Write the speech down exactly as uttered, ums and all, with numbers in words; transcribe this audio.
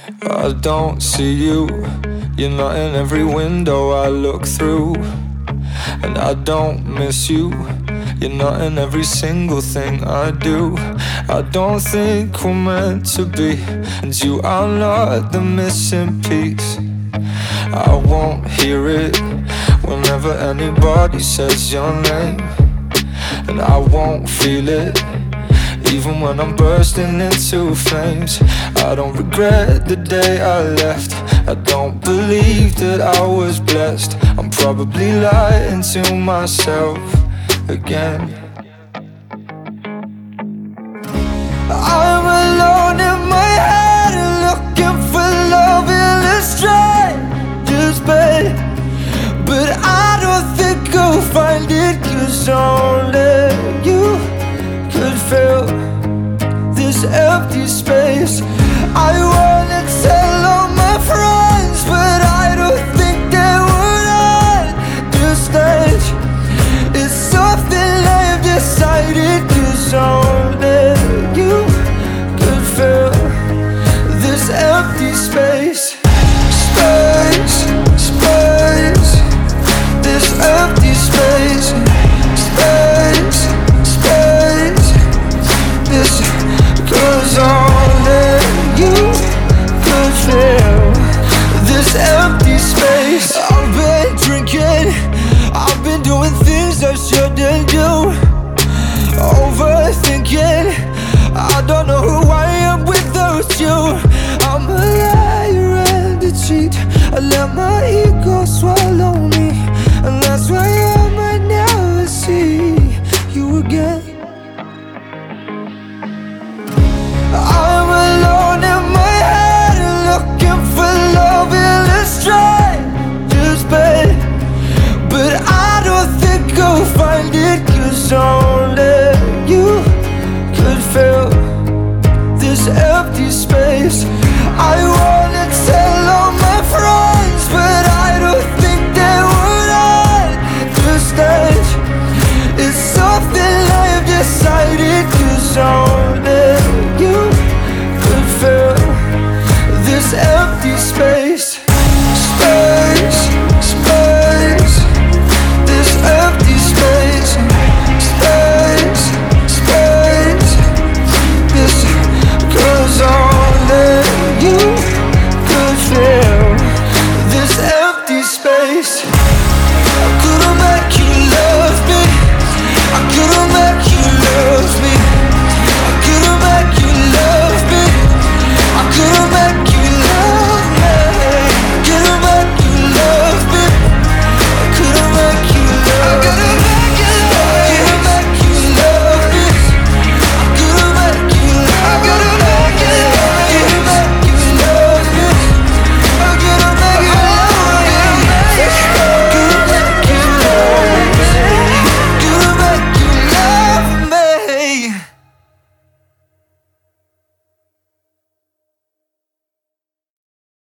I don't see you, you're not in every window I look through. And I don't miss you, you're not in every single thing I do. I don't think we're meant to be, and you are not the missing piece. I won't hear it whenever anybody says your name, and I won't feel it even when I'm bursting into flames. I don't regret the day I left, I don't believe that I was blessed. I'm probably lying to myself again. I'm alone in my head and looking for love in a stranger's bed, but I don't think I'll find it, 'cause only you could fill this empty space. I wanna tell all my friends, but I don't think they would understand. It's something I've decided, 'cause only you could fill this empty space. Space, space, this empty space. Space, space, this, 'cause only you could fill this empty space. I've been drinking, I've been doing things I shouldn't do, overthinking, I don't know who